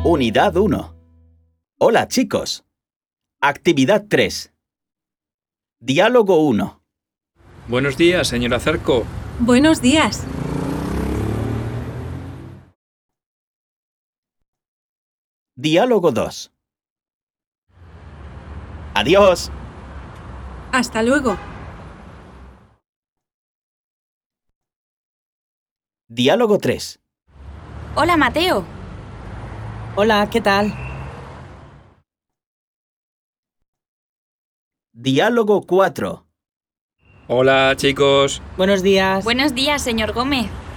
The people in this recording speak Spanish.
Unidad 1. Hola, chicos. Actividad 3. Diálogo 1. Buenos días, señora Zarco. Buenos días. Diálogo 2. Adiós. Hasta luego. Diálogo 3. Hola, Mateo. Hola, ¿qué tal? Diálogo 4. Hola, chicos. Buenos días. Buenos días, señor Gómez.